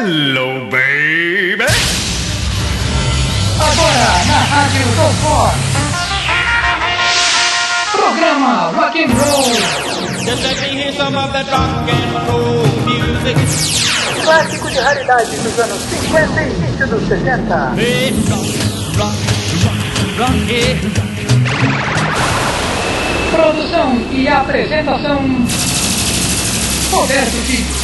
Hello, baby! Agora na Rádio do Fox, programa Rock and Roll. Just let me hear some of that rock and roll music. Clássico de raridade dos anos 50 e início dos 60. Hey, rock, rock, rock, yeah. Produção e apresentação Roberto Filho.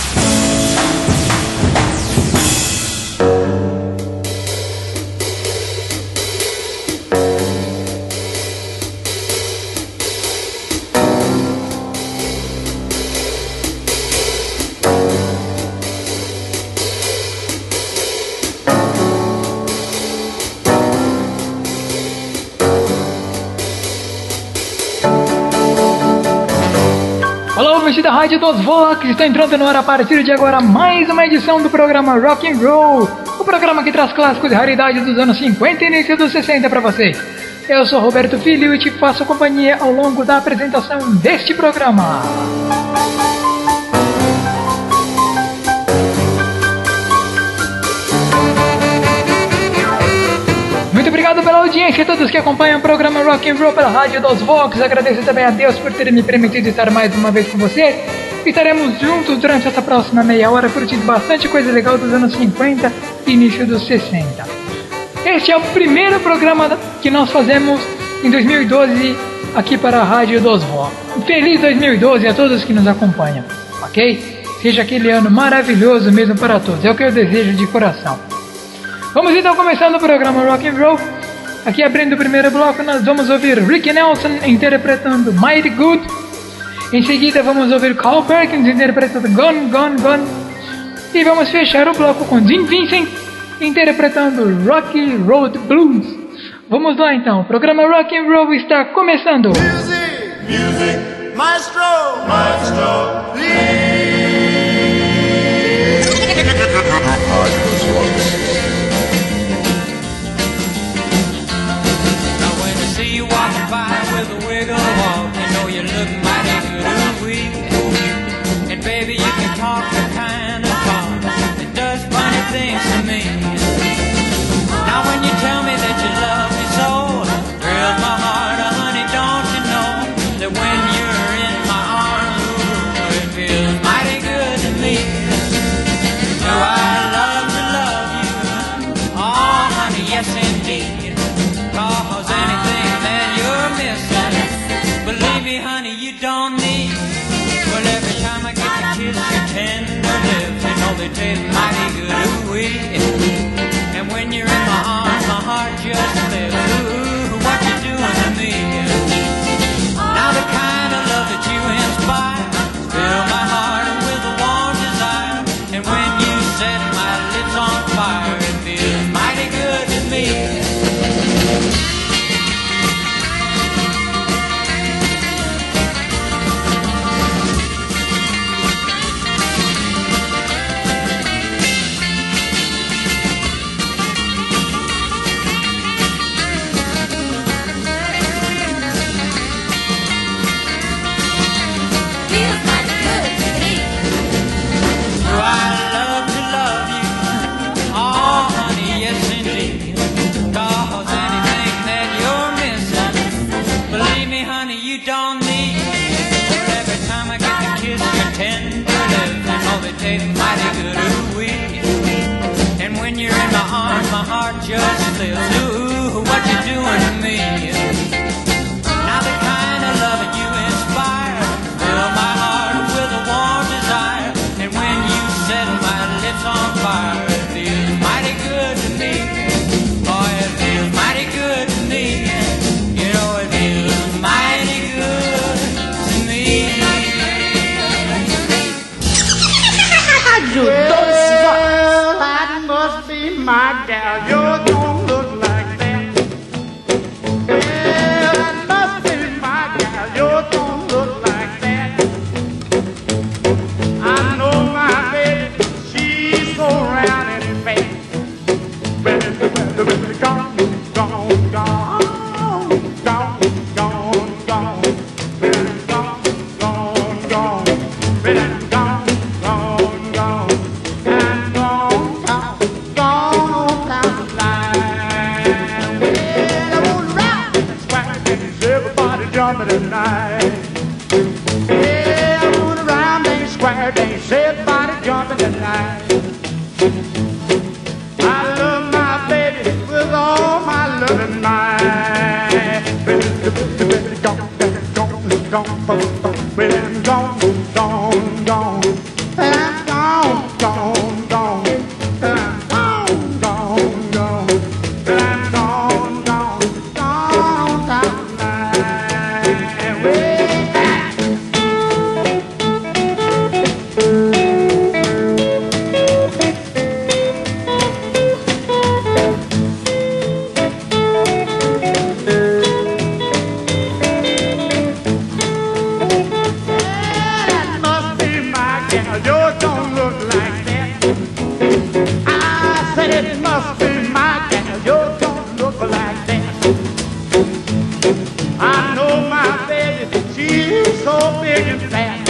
Da Rádio dos Vox, está entrando no ar a partir de agora mais uma edição do programa Rock and Roll, o programa que traz clássicos e raridades dos anos 50 e início dos 60 para vocês. Eu sou Roberto Filho e te faço companhia ao longo da apresentação deste programa. Muito obrigado pela audiência a todos que acompanham o programa Rock and Roll pela Rádio dos Vox. Agradeço também a Deus por ter me permitido estar mais uma vez com você. Estaremos juntos durante essa próxima meia hora curtindo bastante coisa legal dos anos 50 e início dos 60. Este é o primeiro programa que nós fazemos em 2012 aqui para a Rádio dos Vox. Feliz 2012 a todos que nos acompanham, ok? Seja aquele ano maravilhoso mesmo para todos, é o que eu desejo de coração. Vamos então começando o programa Rock and Roll. Aqui abrindo o primeiro bloco nós vamos ouvir Ricky Nelson interpretando Mighty Good. Em seguida vamos ouvir Carl Perkins interpretando Gone, Gone, Gone. E vamos fechar o bloco com Jim Vincent interpretando Rocky Road Blues. Vamos lá então, o programa Rock and Roll está começando. Music, music, maestro, maestro, please. You walking by with a wiggle walk, you know you look mighty good, ooh-wee. And baby, you can talk the kind of talk that does funny things to me. Now when you tell me that you love me so, thrills my heart, oh honey, don't you know that when you're in my arms, ooh, it feels mighty good to me. Do I love you? Oh honey, yes indeed. 'Cause anything believe me, honey, you don't need. Well, every time I get to kiss your tender lips, you know they taste mighty good, ooh-wee. And when you're in my arms, my heart just slips. Ooh, what you doing to me? Now the kind of love that you inspire fill my heart with a warm desire. And when you set my lips on fire, it feels mighty good to me. Just slips. Ooh, what you doing to me? Now the kind of love that you inspire fill my heart with a warm desire. And when you set my lips on fire, it feels mighty good to me. Oh, it feels mighty good to me. You know it feels mighty good to me. Well, that must be my gal. You're gonna look like that. Well, that must be my gal. You're gonna look like that. I know my baby, she's so round and fat. Well, gone, gone, gone, gone, gone, gone. Well, gone, gone, gone. Well, gone, gone, gone. And gone. I love my baby with all my loving might. Baby, gone, gone. And I'm gone, gone, gone. And I'm gone, gone, gone. And I'm gone, gone, gone down the line. Way back. That must be my gal. Yours don't look like that. I said it must be my gal. Yours don't look like that. I know my baby. She's so big and fat.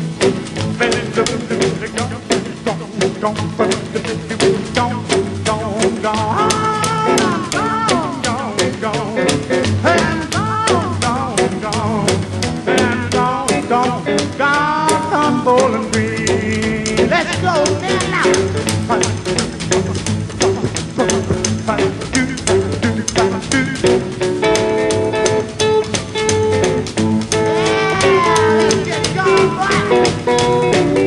Bowling Green. Let's go now. Let's get going.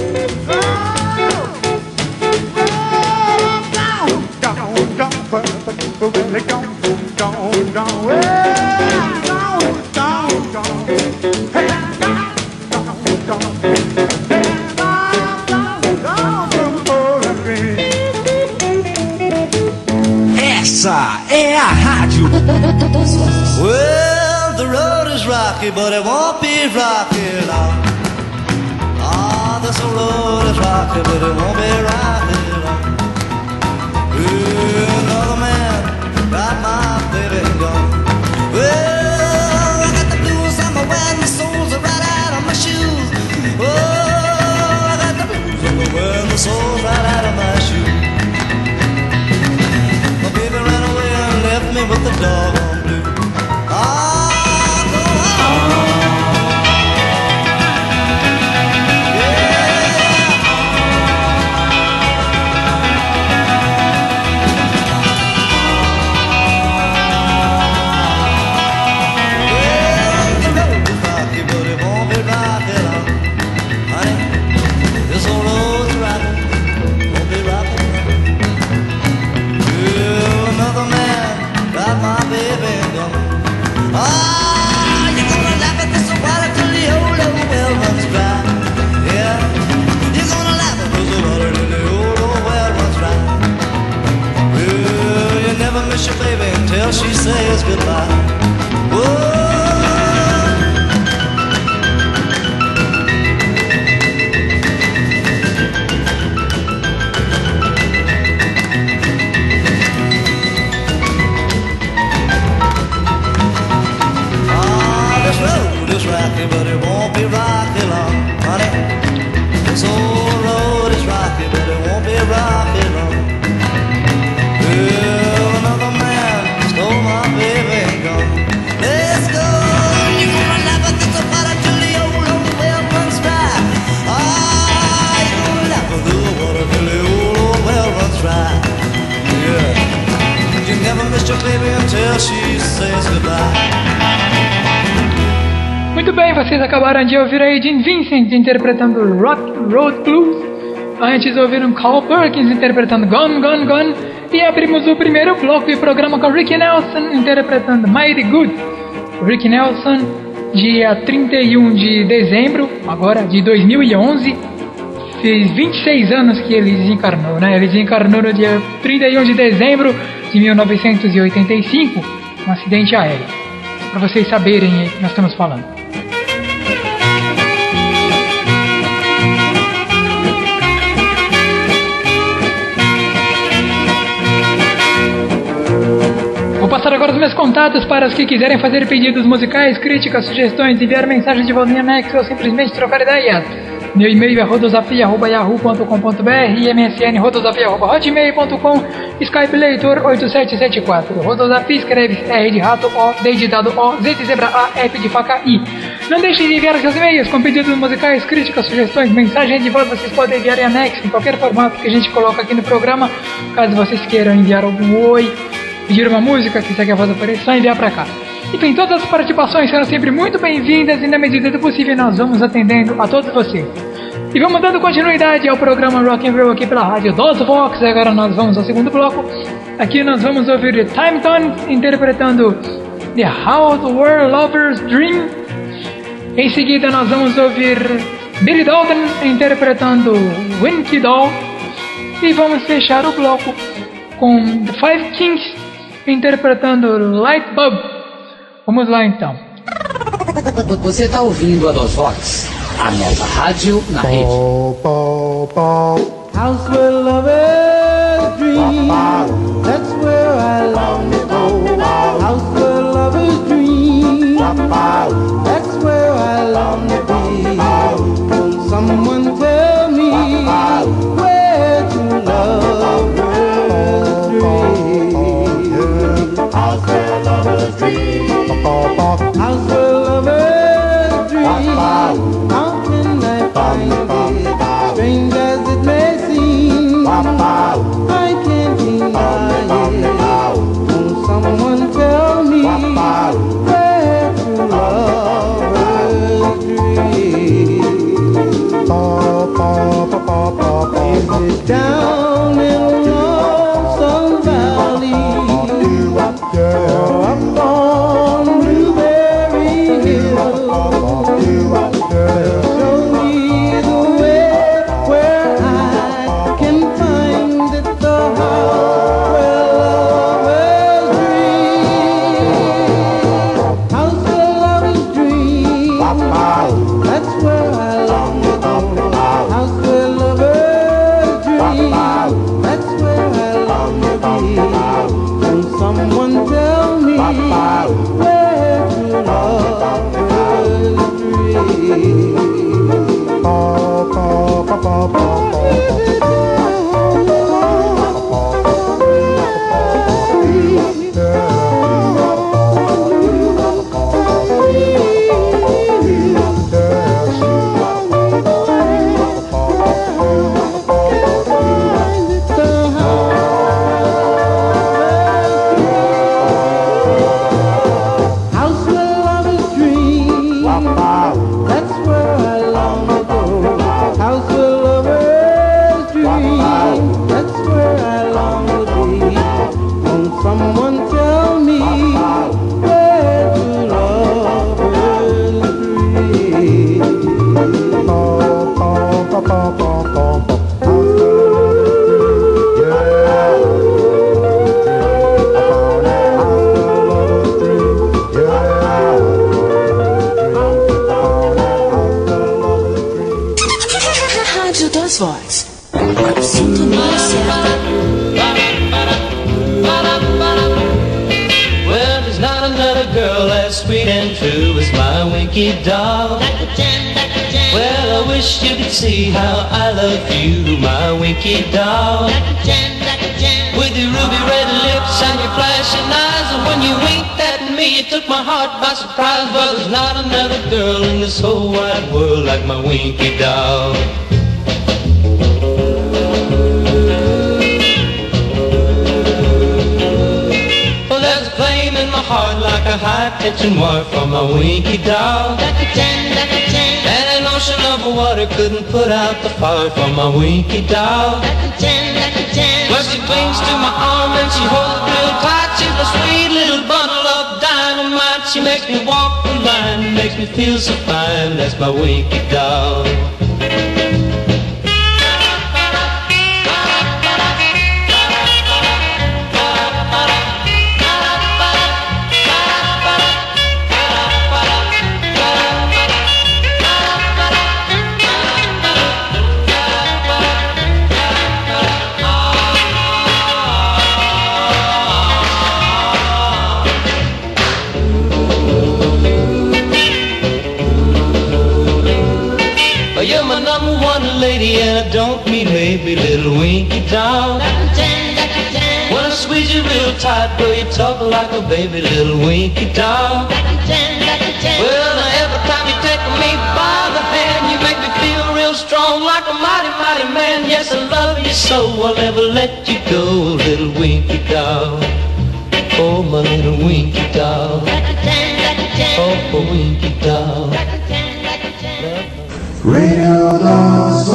Essa é a rádio. Well, the road is rocky, but it won't be rocky long. Ah, this road is rocky, but it won't be rocky long. Well, another man got my baby gone. Well, I got the blues on my when the soles are right out of my shoes. Oh, I got the blues on my when the soles right out of my shoes. My baby ran away and left me with the dog on blue. Ah, go on. Miss your baby until she says goodbye. Whoa. Ah, this road is rocky, but it won't be rocky long, honey. This old road is rocky, but it won't be rocky long. Well, another man stole my baby and gone. Let's go. You're gonna laugh at this about until the old well runs dry. Ah, you're gonna laugh at the water till the old well runs dry. Yeah. You never miss your baby until she says goodbye. Muito bem, vocês acabaram de ouvir aí Gene Vincent interpretando Rock Road Blues. Antes ouviram Carl Perkins interpretando Gone, Gone, Gone. E abrimos o primeiro bloco do programa com Ricky Nelson interpretando Mighty Good. Ricky Nelson, dia 31 de dezembro, agora de 2011, fez 26 anos que ele desencarnou, né? Ele desencarnou no dia 31 de dezembro de 1985, um acidente aéreo. Para vocês saberem aí que nós estamos falando. Vou passar agora os meus contatos para os que quiserem fazer pedidos musicais, críticas, sugestões, enviar mensagem de voz em anexo ou simplesmente trocar ideias. Meu e-mail é rodosafia@yahoo.com.br e msn rodosafia@hotmail.com. Skype leitor 8774. Rodozap escreve R de rato O, D de dado O, Z de zebra A, F de faca I. Não deixe de enviar seus e-mails com pedidos musicais, críticas, sugestões, mensagens de voz. Vocês podem enviar em anexo, em qualquer formato que a gente coloca aqui no programa. Caso vocês queiram enviar algum oi, pedir uma música, quiser que a voz apareça, só enviar pra cá. Enfim, todas as participações serão sempre muito bem-vindas e na medida do possível nós vamos atendendo a todos vocês. E vamos dando continuidade ao programa Rock and Roll aqui pela rádio dos Vox. Agora nós vamos ao segundo bloco. Aqui nós vamos ouvir Time Tone interpretando The How the World Lovers Dream. Em seguida nós vamos ouvir Billy Dalton interpretando Winky Doll. E vamos fechar o bloco com The Five Kings interpretando Light Bulb. Vamos lá então. Você está ouvindo a Dos Vox, a nova rádio na rede. House where lovers dream, that's where I long to go. House where lovers dream, that's where I long to be. Won't someone tell me where to lovers dream? House where lovers dream. House where lovers dream. How can I find it? Strange as it may seem, I can't deny it. Won't someone tell me where to lovers dream? Is it down in Lonesome Valley, or up on Blueberry Hill? Show me the way where I can find it, the house where lovers dream. House where lovers dream, that's where I long to go. House where lovers dream, that's where I long to be. Can someone tell me where to lovers dream? House where lovers dream, that's where I long to go. House where lovers dream, that's where I long to be. Won't someone tell me where to lovers Rádio Dos Vox. Sintonia certa. Well, there's not another girl as sweet and true as my Winky doll. Well, I wish you could see how I love you, my Winky doll. With your ruby red lips and your flashing eyes, and when you winked at me, you took my heart by surprise. Well, there's not another girl in this whole wide world like my Winky doll. Well, there's a flame in my heart like a high-tension wire from my Winky doll. And an ocean of water couldn't put out the fire from my Winky doll. Well, she clings to my arm and she holds real tight. She's a sweet little bundle of dynamite. She makes me walk the line, makes me feel so fine. That's my Winky doll. You're my number one lady, and I don't mean maybe, little Winky doll. real tight, girl, you talk like a baby little winky doll. Well, every time you take me by the hand, you make me feel real strong like a mighty, mighty man. Yes, I love you so, I'll never let you go, little winky doll. Oh, my little winky doll. Oh, my winky doll. Radio Lost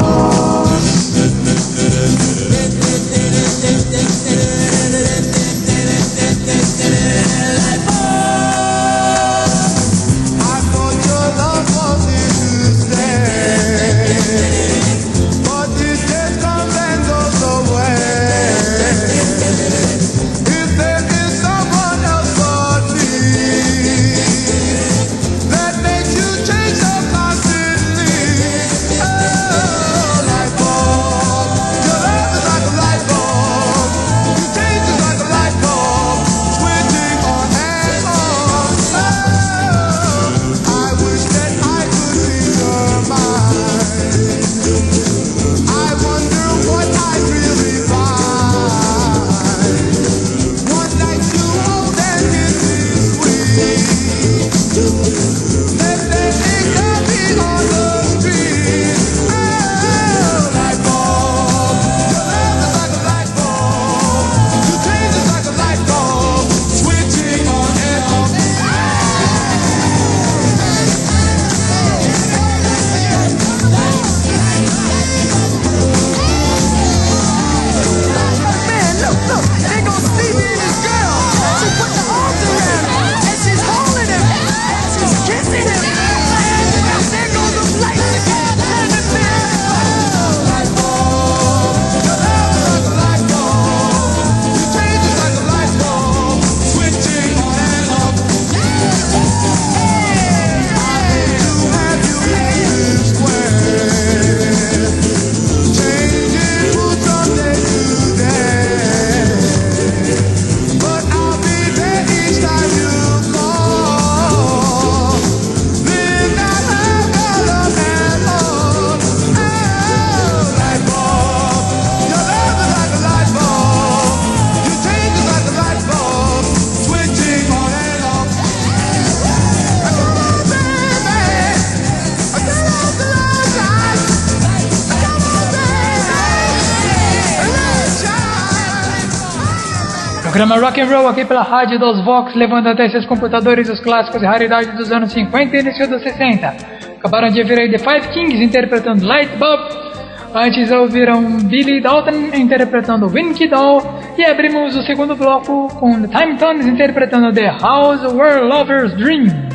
Programa Rock and Roll aqui pela Rádio dos Vox, levando até seus computadores os clássicos e raridades dos anos 50 e início dos 60. Acabaram de ouvir aí The Five Kings interpretando Light Bulb. Antes ouviram Billy Dalton interpretando Winky Doll. E abrimos o segundo bloco com The Time Tones interpretando The House Where Lovers Dream.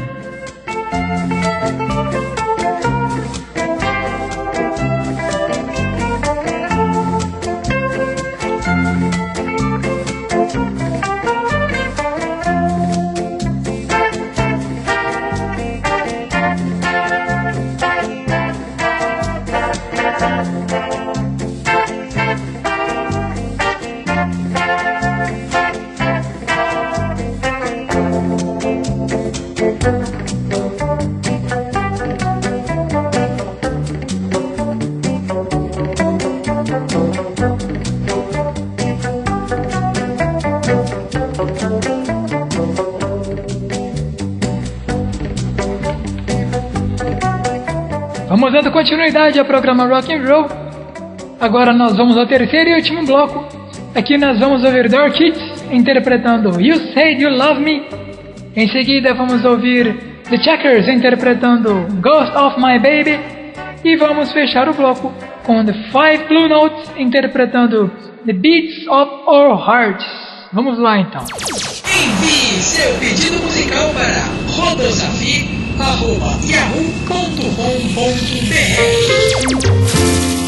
Vamos dando continuidade ao programa Rock and Roll. Agora nós vamos ao terceiro e último bloco. Aqui nós vamos ouvir The Orchids interpretando You Said You Love Me. Em seguida vamos ouvir The Checkers interpretando Ghost of My Baby. E vamos fechar o bloco com The Five Blue Notes interpretando The Beats of Our Hearts. Vamos lá então. Envie seu pedido musical para rodosafi@yahoo.com.br.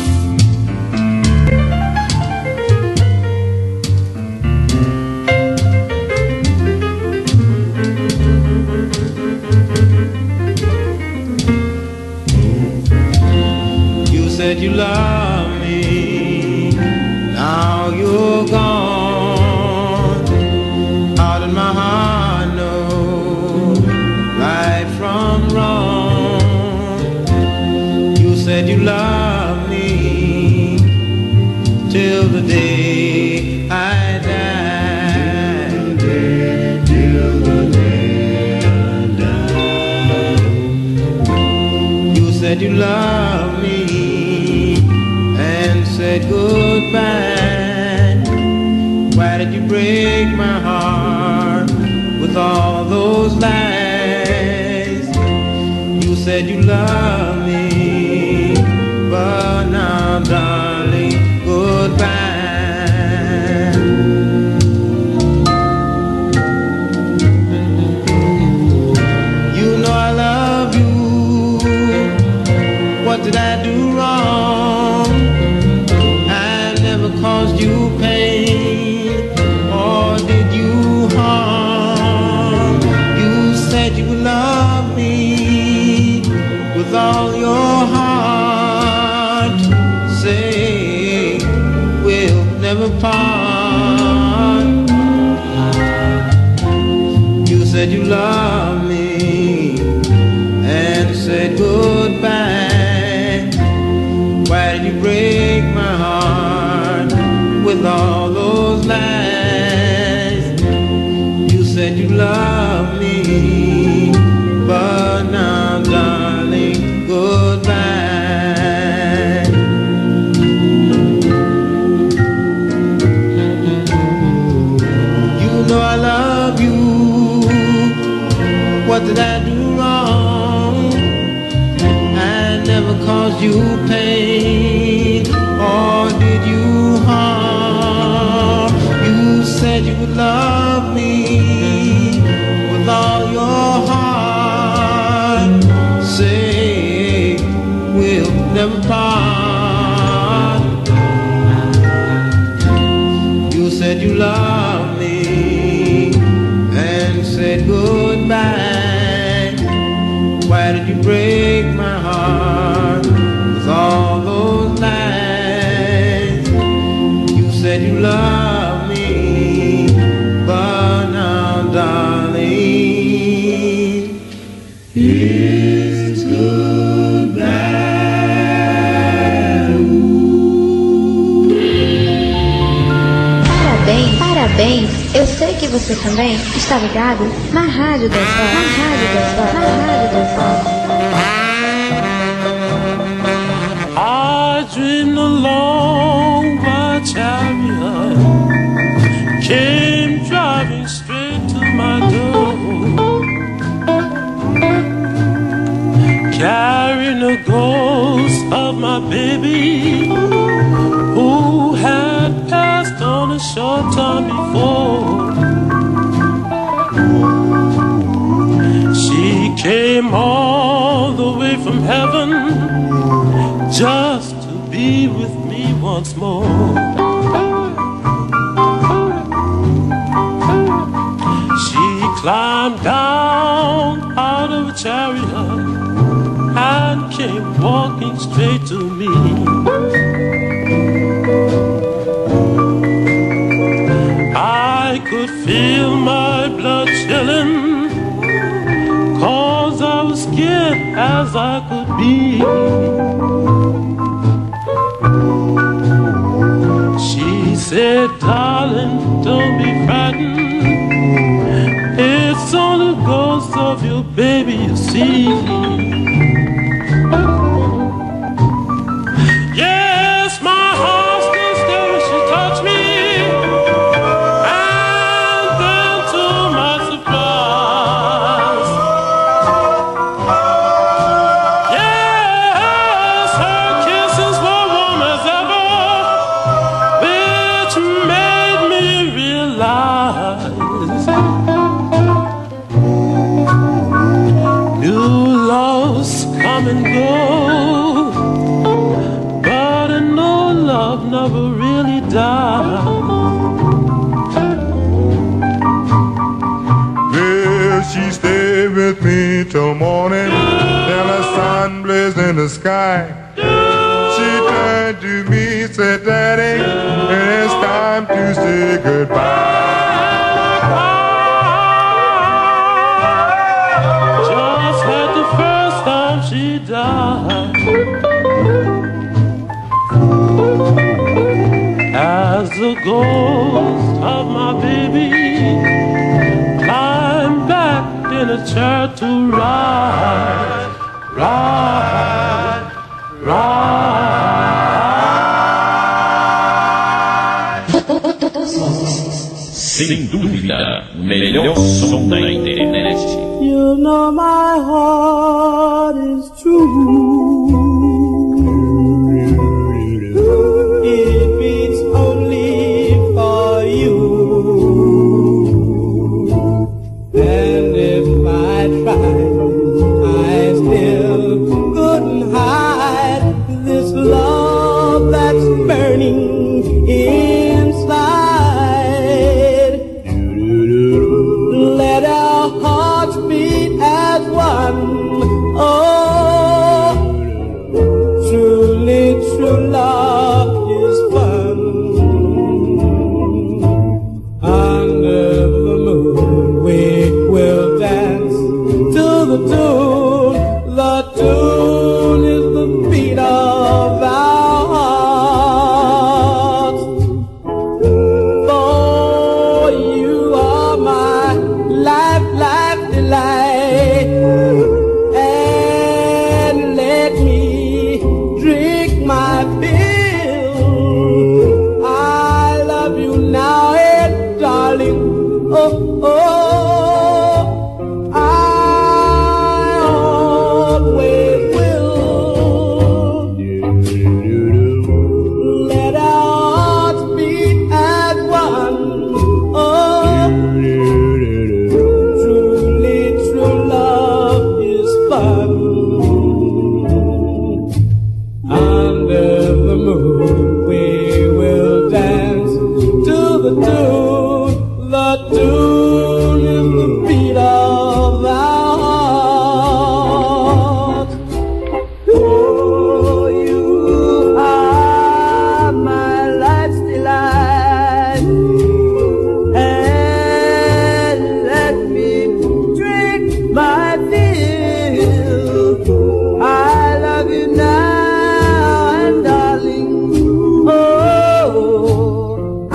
You said you love me, now you're gone. How did my heart know right from wrong? You said you love me till the day I die. said goodbye. Why did you break my heart with all those lies? You said you love me, but now, darling, goodbye. You know I love you. What did I do wrong? I never caused you pain, or did you harm? You said you would love me with all your heart. Say we'll never part. You said you love me and said goodbye. Why did you break my heart with all those lies? You said you love me, but now, darling, goodbye. You know I love you. What did I do wrong? I never caused you pain, or did you harm? You said you would love me with all your heart. Say we'll never part. You said you love me and said goodbye. Why did you break my heart with all those lies? You said you love me, but now, darling, it's goodbye. Parabéns, parabéns. Eu sei que você também está ligado na Rádio das Vozes, na Rádio das Vozes, na Rádio das Vozes. I dreamed a long white chariot came driving straight to my door, carrying a ghost of my baby who had passed on a short time before. She came all the way from heaven just to be with me once more. She climbed down out of a chariot and came walking straight to me. I could feel my blood chilling, 'cause I was scared as I could be. She said, darling, don't be frightened, it's only the ghost of your baby you see. Yes, my heart still still when she touched me, and then to my surprise, yes, her kisses were warm as ever, which made me realize new loves come and go, but an old love never really dies. Will she stay with me till morning, till the sun blazed in the sky? She turned to me, said, Daddy, it's time to say goodbye. Just like the first time she died. As the ghost of my baby climbed back in a chair to ride, ride, ride. sem dúvida, o melhor som da internet. You know my heart is true. It beats only for you. And if I tried, I still couldn't hide this love that's burning inside. Let our hearts beat as one. Oh, truly true love is fun. Under the moon we will dance to the tune. The tune is the beat of our hearts. For you are my life, life delight. And let me drink my fill. I love you now, and darling. Oh, oh, I always will. Let our hearts beat as one. Oh, truly true love is fun. Under the moon we will dance to the tune. The tune is the beat of our hearts. Oh, you are my life's delight. And let me drink my fill. I love you now, and darling. Oh, I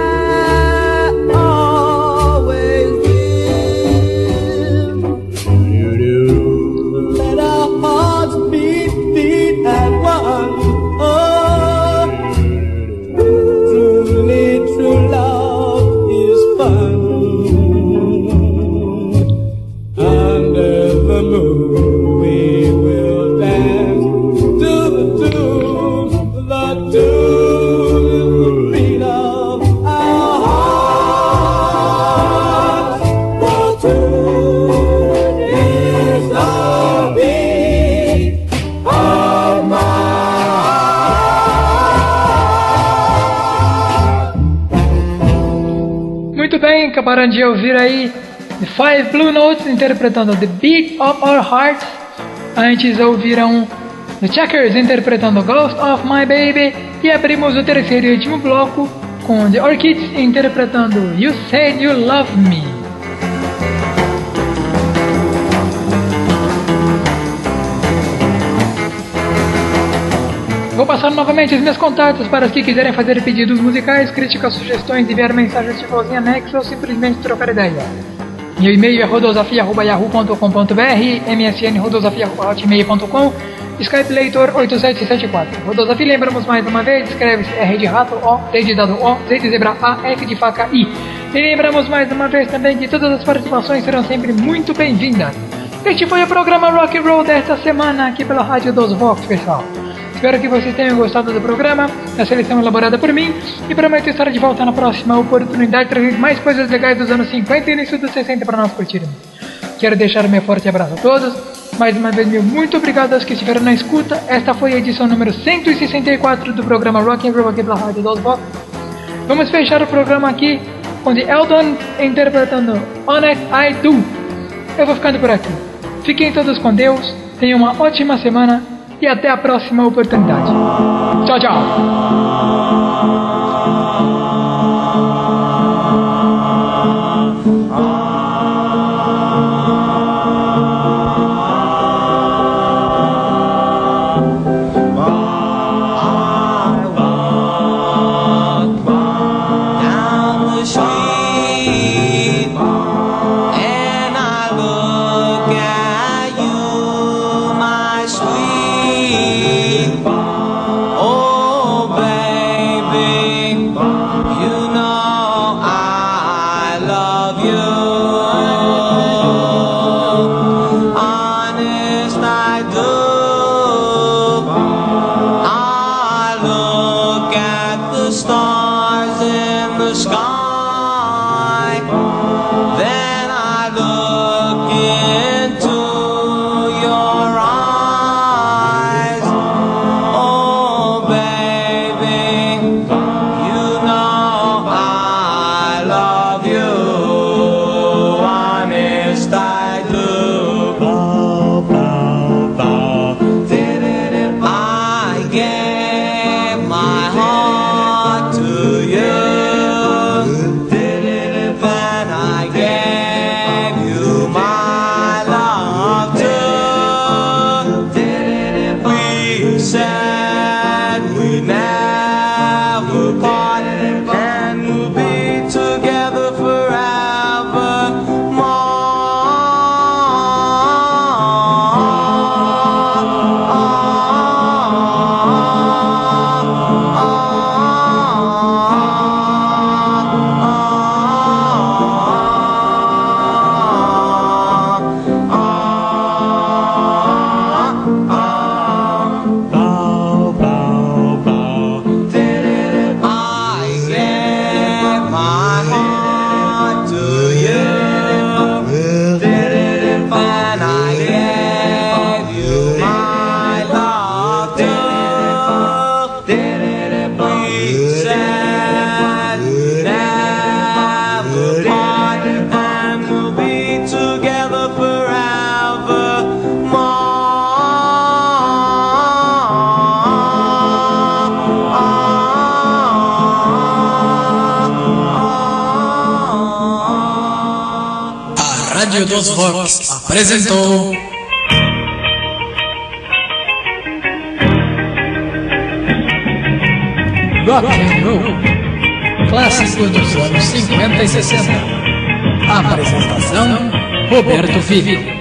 always will. Let our hearts beat as one. Oh, truly true love is fun. Under the moon we will dance to the tune. The tune is the beat of our hearts. The tune is the beat of my Muito bem, acabaram de ouvir aí The Five Blue Notes interpretando The Beat of Our Hearts. Antes ouviram The Checkers interpretando Ghost of My Baby. E abrimos o terceiro e último bloco com The Orchids interpretando You Said You Love Me. Vou passar novamente os meus contatos para os que quiserem fazer pedidos musicais, críticas, sugestões, enviar mensagens de vozinha anexo ou simplesmente trocar ideia. Meu e-mail é rodosafia@yahoo.com.br, msn rodosafia@hotmail.com, Skype Leitor 8774. Rodosafia, lembramos mais uma vez, escreve-se R de rato, O, D de dado O, Z de zebra A, F de faca I. E lembramos mais uma vez também que todas as participações serão sempre muito bem-vindas. Este foi o programa Rock and Roll desta semana aqui pela Rádio dos Vox, pessoal. Espero que vocês tenham gostado do programa, da seleção elaborada por mim, e prometo estar de volta na próxima oportunidade, trazendo mais coisas legais dos anos 50 e início dos 60 para nós curtirmos. Quero deixar meu forte abraço a todos, mais uma vez meu muito obrigado aos que estiveram na escuta. Esta foi a edição número 164 do programa Rock and Roll aqui pela Rádio dos Vox. Vamos fechar o programa aqui com The Eldon interpretando Honest I Do. Eu vou ficando por aqui. Fiquem todos com Deus, tenham uma ótima semana e até a próxima oportunidade. Tchau, tchau. Oh, baby. the sky. Then I look into your eyes. Oh baby, you know I love you. Honest I do. I gave my heart to you. Then I gave you my love too. We said we never part, and we'll be together Rádio dos Vox apresentou Rock and Roll, clássicos dos anos 50 e 60. Apresentação: Roberto Filho.